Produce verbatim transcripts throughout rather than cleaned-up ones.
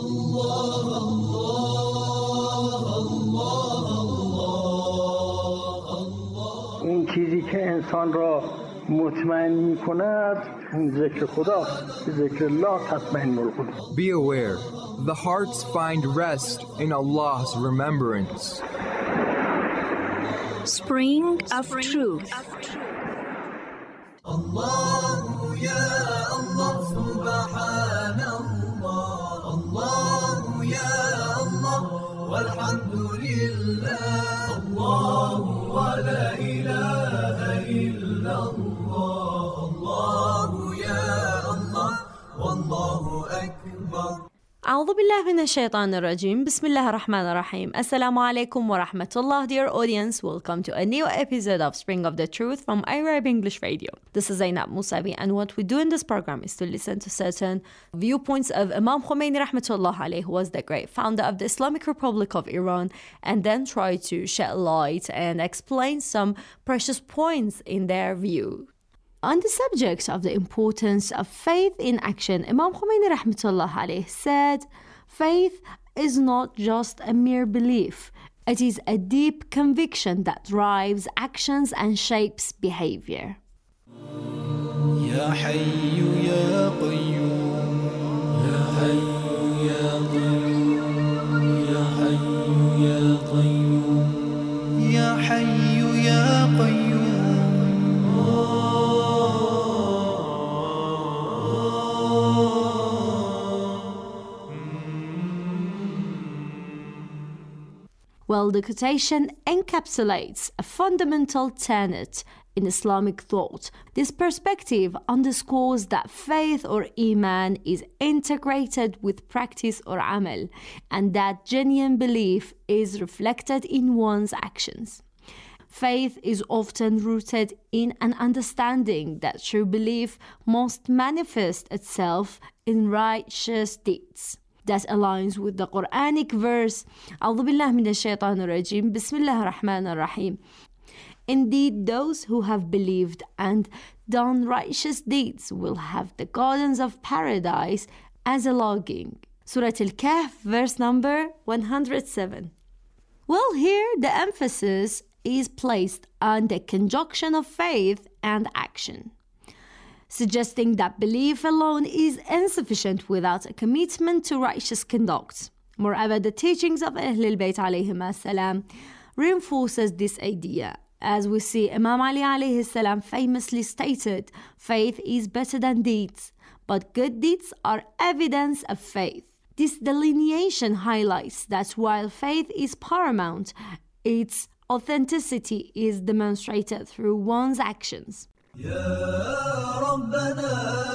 اون چیزی که انسان را مطمئن می‌کند ذکر خدا، ذکر الله تطمئن القلوب. Be aware, the hearts find rest in Allah's remembrance. Spring of Truth. Allah ya Allah subhanallah, Allah ya Allah walhamdulillah, Allah wa la ilaha illallah, Allah ya Allah wallahu akbar. أعوذ بالله من الشيطان الرجيم. بسم الله الرحمن الرحيم. Assalamu alaikum wa rahmatullah, dear audience. Welcome to a new episode of Spring of the Truth from Arab English Radio. This is Zainab Musavi, and what we do in this program is to listen to certain viewpoints of Imam Khomeini rahmatullah alayhi, who was the great founder of the Islamic Republic of Iran, and then try to shed light and explain some precious points in their view. On the subject of the importance of faith in action, Imam Khomeini rahmatullah alayhi said, faith is not just a mere belief. It is a deep conviction that drives actions and shapes behavior. Ya Hayyu Ya Qayyum, Ya Hayyu Ya Qayyum, Ya Hayyu Ya Qayyum, Ya Hayyu Ya Qayyum. Well, the quotation encapsulates a fundamental tenet in Islamic thought. This perspective underscores that faith or iman is integrated with practice or amal, and that genuine belief is reflected in one's actions. Faith is often rooted in an understanding that true belief must manifest itself in righteous deeds. That aligns with the Quranic verse, أعوذ بالله من الشيطان الرجيم, بسم الله الرحمن الرحيم. Indeed, those who have believed and done righteous deeds will have the gardens of paradise as a lodging. Surah Al-Kahf, verse number one hundred seven. Well, here the emphasis is placed on the conjunction of faith and action, suggesting that belief alone is insufficient without a commitment to righteous conduct. Moreover, the teachings of Ahlul Bayt alayhim as-salam reinforces this idea. As we see, Imam Ali alayhi salam famously stated, faith is better than deeds, but good deeds are evidence of faith. This delineation highlights that while faith is paramount, its authenticity is demonstrated through one's actions. يا ربنا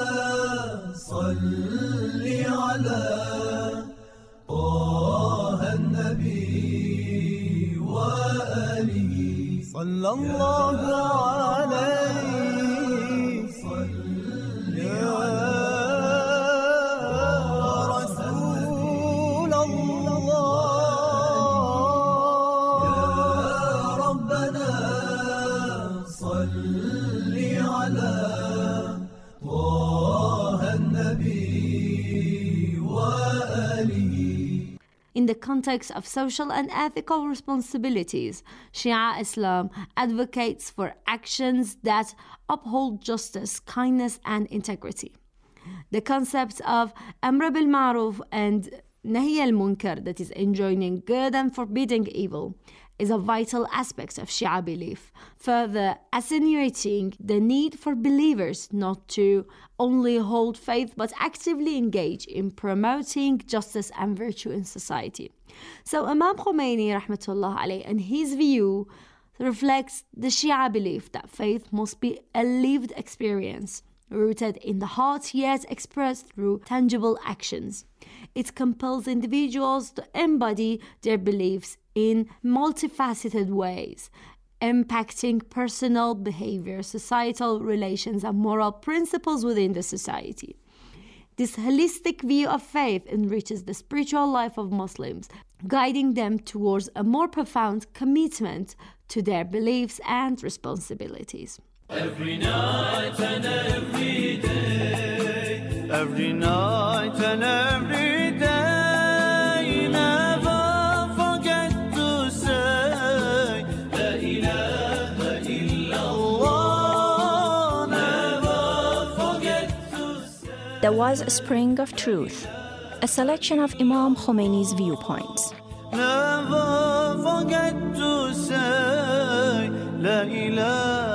صل على طه النبي وآله صلى الله عليه صل يا رسول الله يا ربنا صل In the context of social and ethical responsibilities, Shia Islam advocates for actions that uphold justice, kindness, and integrity. The concepts of Amr bil Ma'ruf and Nahy al Munkar, that is enjoining good and forbidding evil, is a vital aspect of Shia belief, further accentuating the need for believers not to only hold faith but actively engage in promoting justice and virtue in society. So Imam Khomeini rahmatullah alayhi, in his view, reflects the Shia belief that faith must be a lived experience, rooted in the heart yet expressed through tangible actions. It compels individuals to embody their beliefs in multifaceted ways, impacting personal behavior, societal relations, and moral principles within the society. This holistic view of faith enriches the spiritual life of Muslims, guiding them towards a more profound commitment to their beliefs and responsibilities. Every night and every day, every night and every day. There was a spring of truth, a selection of Imam Khomeini's viewpoints. Never forget to say La ilaha